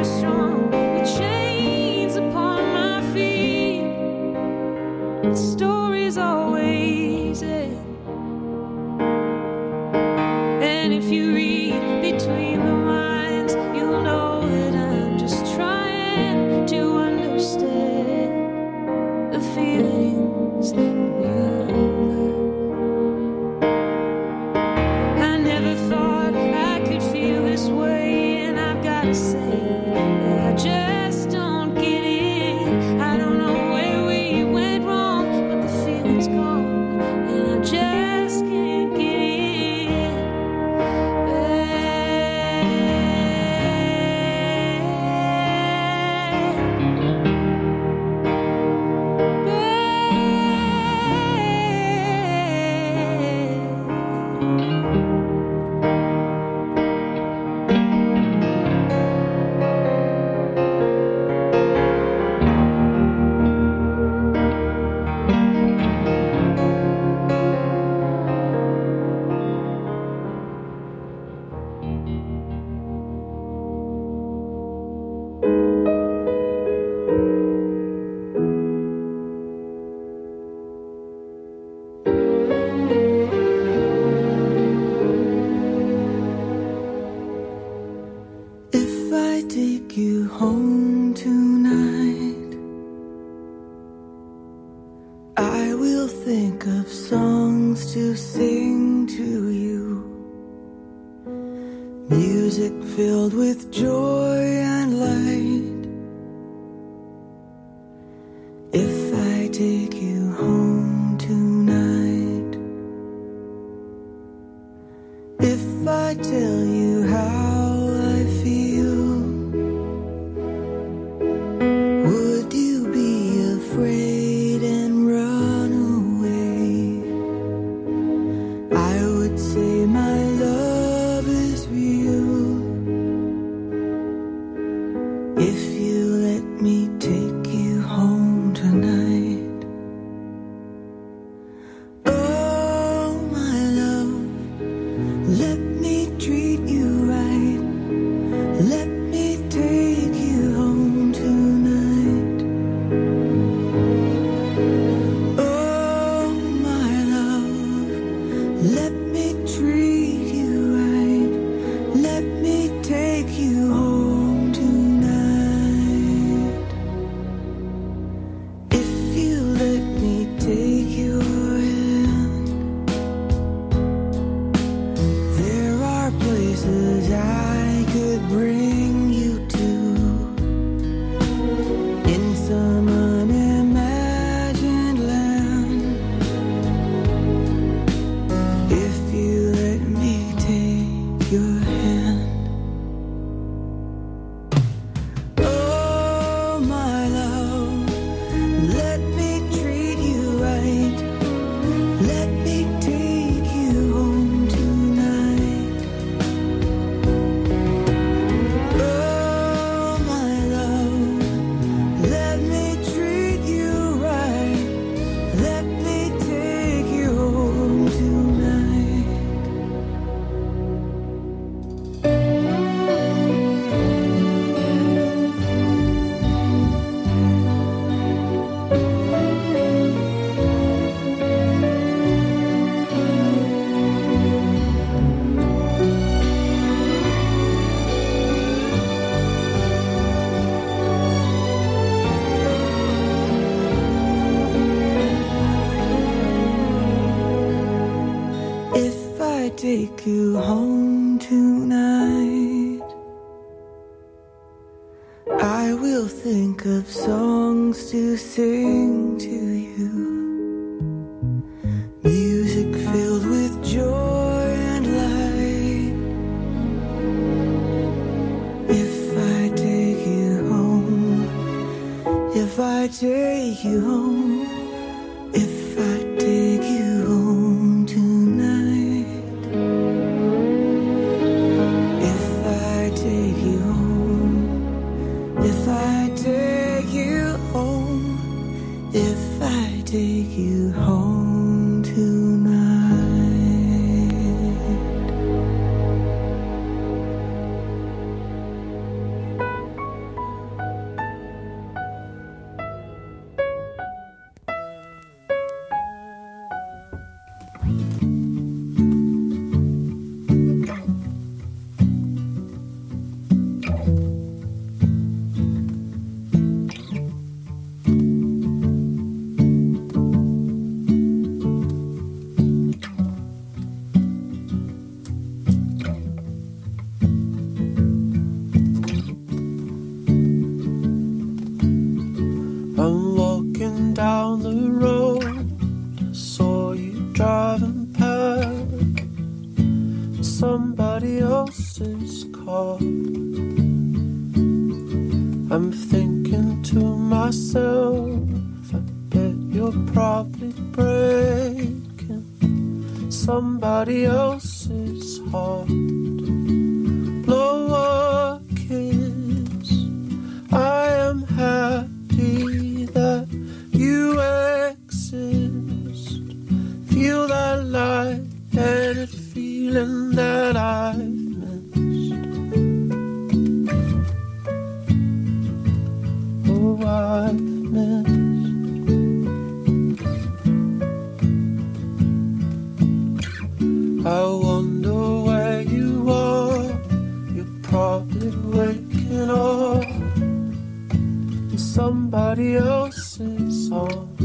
take you home tonight. I will think of songs to sing to you, music filled with joy and light. If I take you home, if I take you home, if I take you home tonight, if I take you home, if I take you home, if I take you home tonight. I'm thinking to myself, I bet you're probably breaking somebody else's heart. Blow a kiss. I am happy that you exist. Feel that light-headed feeling that I've missed. Oh, I've missed. I wonder where you are. You're probably waking up in somebody else's arms.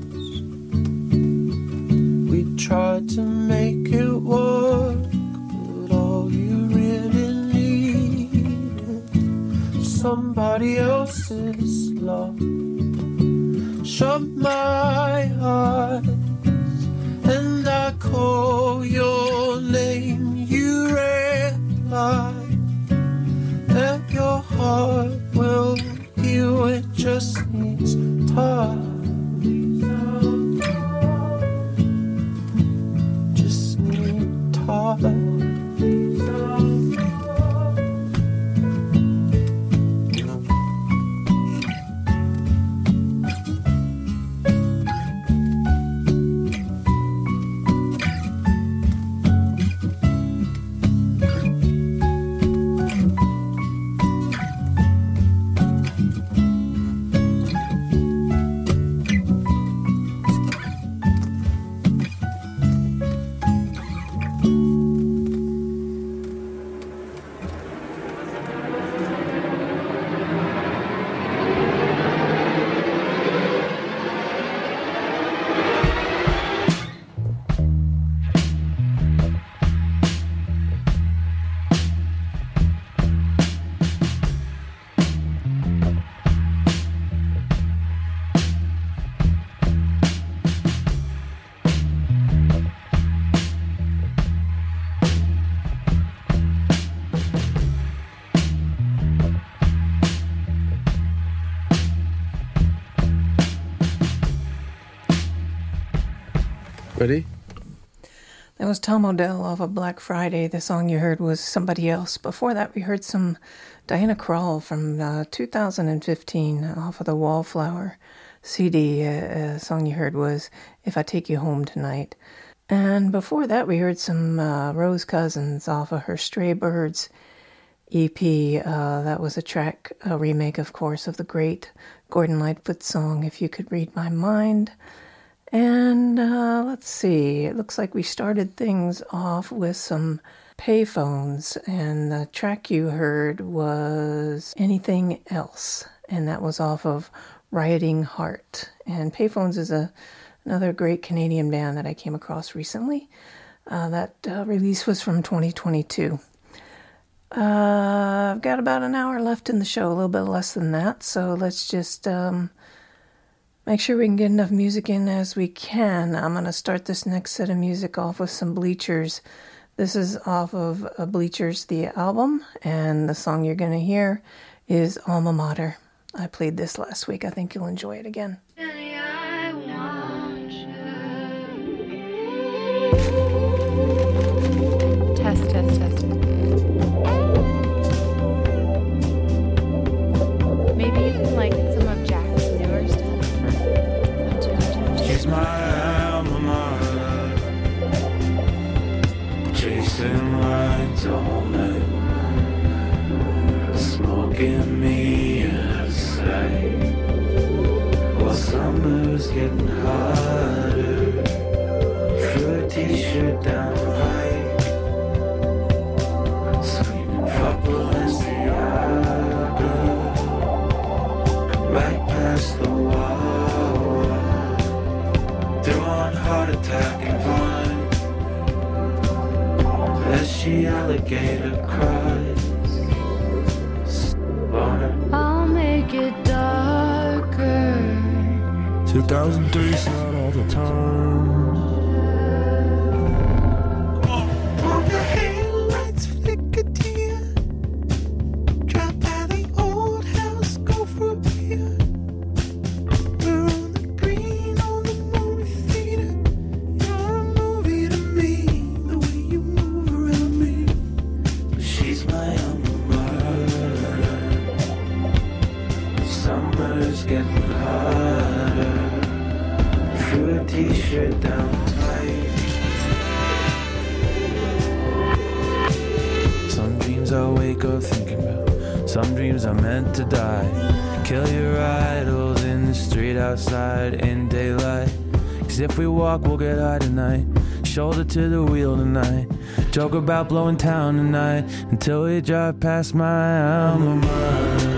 We tried to make it work, but all you really needed was somebody else's love. Shut my eyes and I call your name. You realize that your heart will heal. It just needs time. Just need time. Ready? That was Tom Odell off of Black Friday. The song you heard was Somebody Else. Before that, we heard some Diana Krall from 2015 off of the Wallflower CD. The song you heard was If I Take You Home Tonight. And before that, we heard some Rose Cousins off of her Stray Birds EP. That was a remake, of course, of the great Gordon Lightfoot song, If You Could Read My Mind. And let's see, it looks like we started things off with some Payphones, and the track you heard was Anything Else, and that was off of Rioting Heart. And Payphones is another great Canadian band that I came across recently. That release was from 2022. I've got about an hour left in the show, a little bit less than that, so let's just make sure we can get enough music in as we can. I'm going to start this next set of music off with some Bleachers. This is off of Bleachers, the album, and the song you're going to hear is Alma Mater. I played this last week. I think you'll enjoy it again. Test. Maybe you can like some of Jack's newer stuff. She's my alma mater, chasing lines all night, smoking me a sight, while summer's getting hotter, through a t-shirt down the pipe, screaming fuck Balenciaga, right past the wall, doing heart attack and vine, as she alligator cries. I'll make it darker. 2003's not all the time. While the headlights flicker dim, drive by the old house, go getting harder. Threw a t-shirt down tight. Some dreams I wake up thinking about, some dreams are meant to die. Kill your idols in the street outside in daylight. Cause if we walk we'll get high tonight. Shoulder to the wheel tonight. Joke about blowing town tonight until we drive past my alma mater.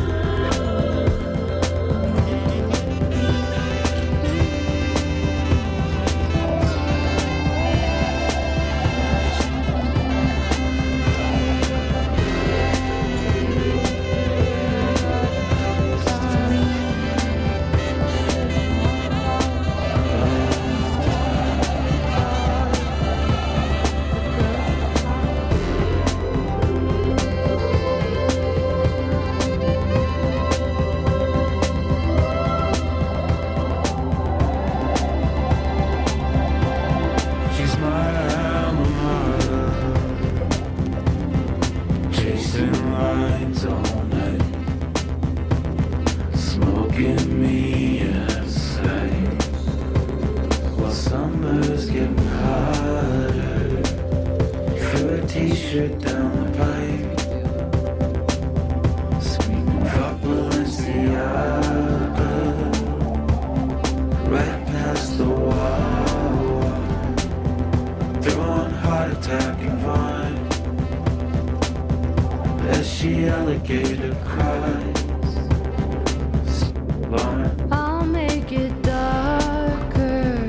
I'll make it darker.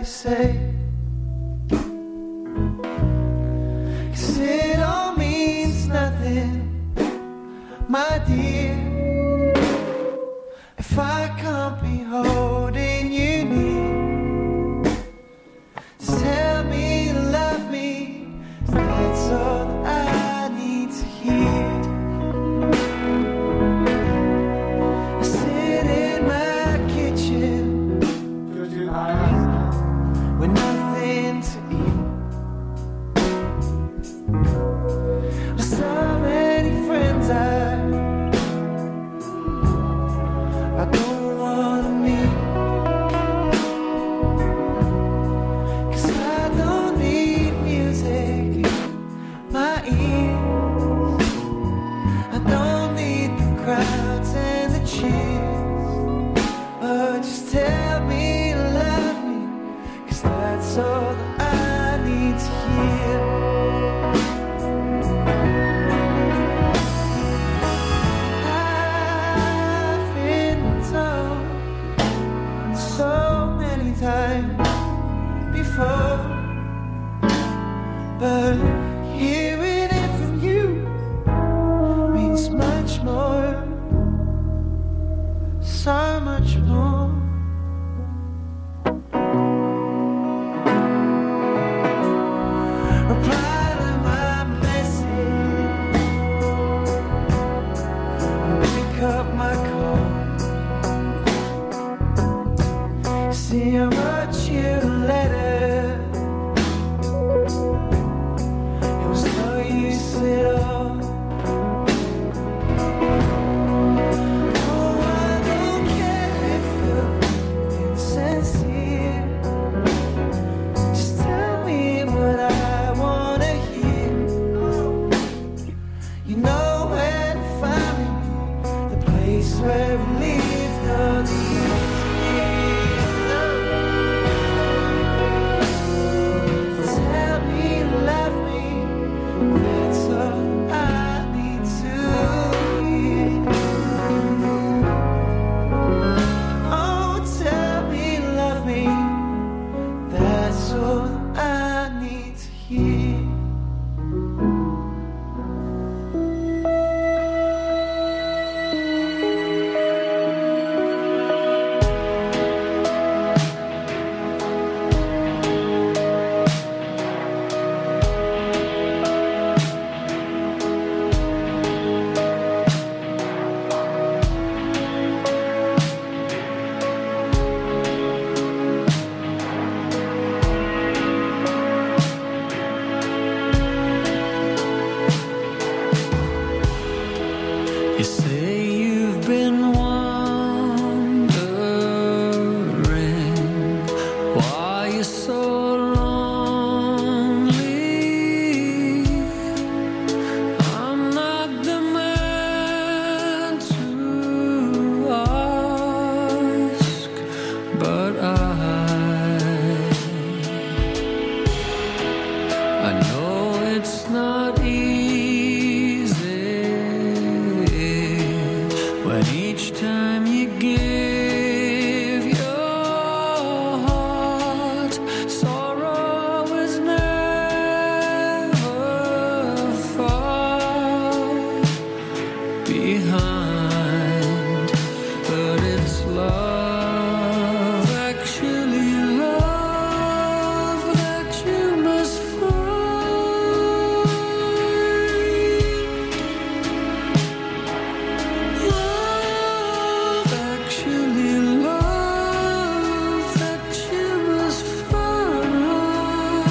they say. 'Cause it all means nothing, my dear, if I can't be holding you near. Just tell me you love me, that's all that I need to hear. I sit in my kitchen with nothing to eat, with so many friends I don't wanna meet. 'Cause I don't need music in my ears, I don't need the crowds and the cheers, but just tell me you love me, 'cause that's all that I need to hear. I've been told so many times before, but hearing it from you means much more, so much more. Reply to my message, pick up my call. See, I wrote you a letter, it was no use at all. Oh, I don't care if you're insincere, just tell me what I wanna hear. You know where to find me, the place where we lived all these years. Tell me you love me, that's all I need to hear. Oh, tell me you love me, that's all I need to hear. You say you've been wondering why you're so lonely. I'm not the man to ask, but I know it's not easy when each time you give your heart, sorrow is never far behind. But it's love, actually love, that you must find. Love, actually love, that you must find.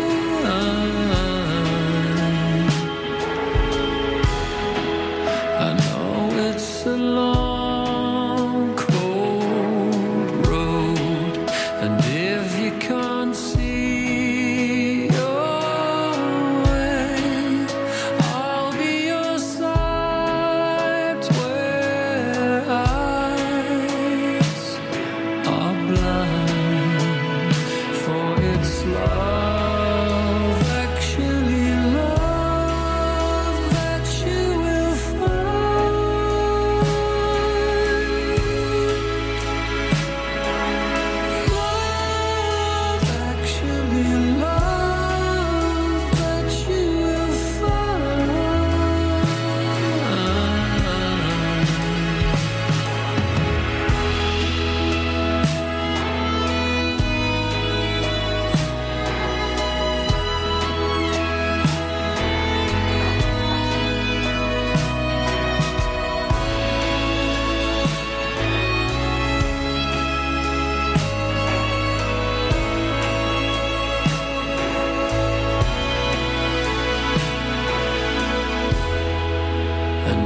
I know it's a long, cold road, and if you can't see your way, I'll be your sight where eyes are blind. For it's love, actually love, that you will find. Love,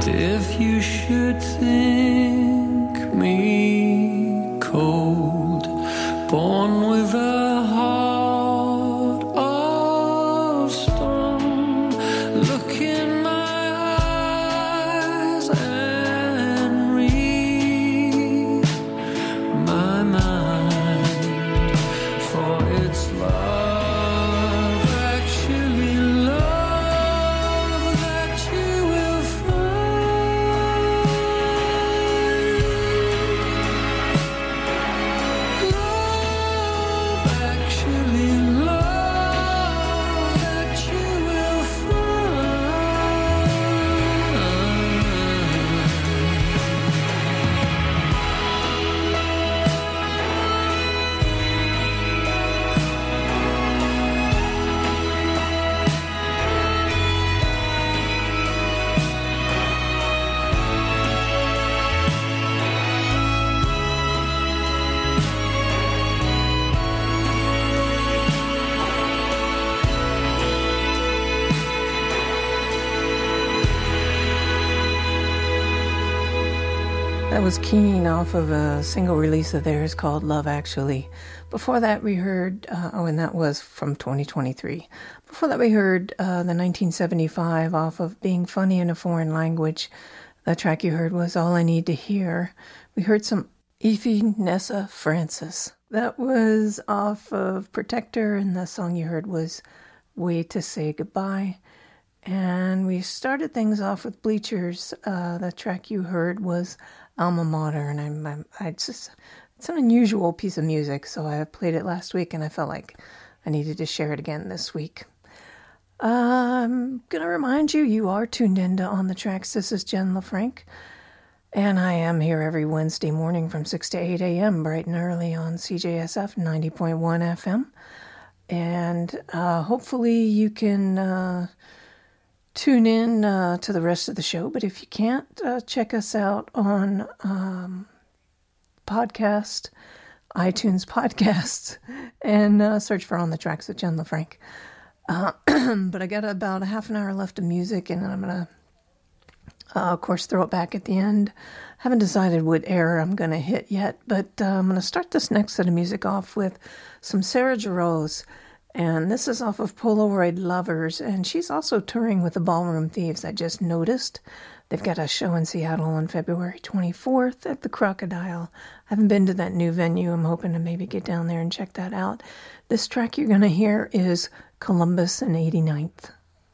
If you should think me cold, born with a heart of stone, look in my eyes and read my mind, for it's love, actually love that you will find. Love, actually love that you will find. That was Keen off of a single release of theirs called Love Actually. Before that we heard, and that was from 2023. Before that we heard the 1975 off of Being Funny in a Foreign Language. The track you heard was All I Need to Hear. We heard some Ify Nessa Francis. That was off of Protector, and the song you heard was Way to Say Goodbye. And we started things off with Bleachers. The track you heard was Alma Mater, and it's an unusual piece of music, so I played it last week, and I felt like I needed to share it again this week. I'm going to remind you, you are tuned into On the Tracks. This is Jen LaFranc, and I am here every Wednesday morning from 6 to 8 a.m., bright and early on CJSF 90.1 FM, and hopefully you can tune in to the rest of the show, but if you can't, check us out on podcast, iTunes podcasts, and search for On the Tracks with Jen LaFranc. But I got about a half an hour left of music, and I'm going to, of course, throw it back at the end. Haven't decided what era I'm going to hit yet, but I'm going to start this next set of music off with some Sarah Jarosz. And this is off of Polaroid Lovers, and she's also touring with the Ballroom Thieves. I just noticed they've got a show in Seattle on February 24th at the Crocodile. I haven't been to that new venue. I'm hoping to maybe get down there and check that out. This track you're going to hear is Columbus and 89th.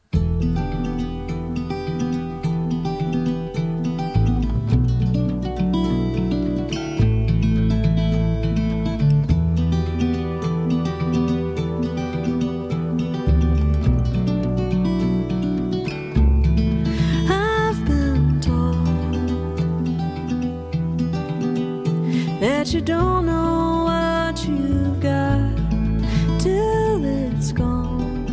You don't know what you've got till it's gone,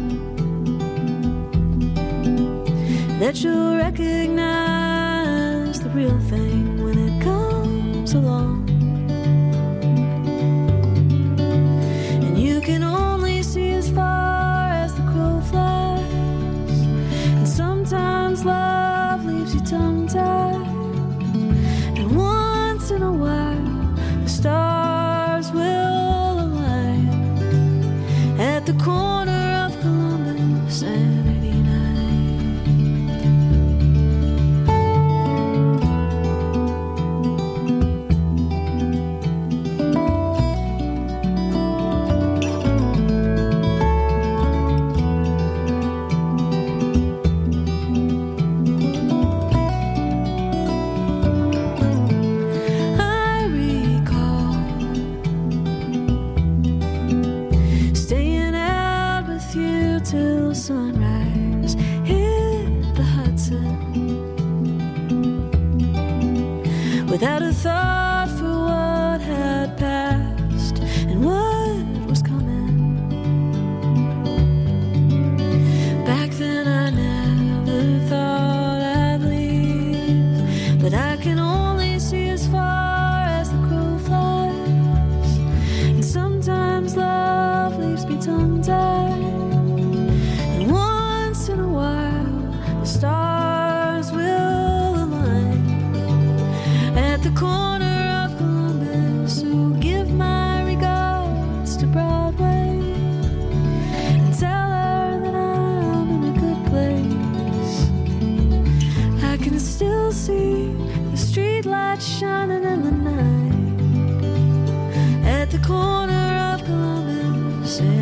that you'll recognize the real thing when it comes along, and you can only see as far as the crow flies, and sometimes love leaves you tongue-tied, and once in a while stars will align at the corner of Columbus and 89th. Sunrise hit the Hudson without a thought for what had passed and what was coming. Back then I never thought I'd leave, but I can only see as far as the crow flies, and sometimes love leaves me tongue-tied. Stars will align light shining in the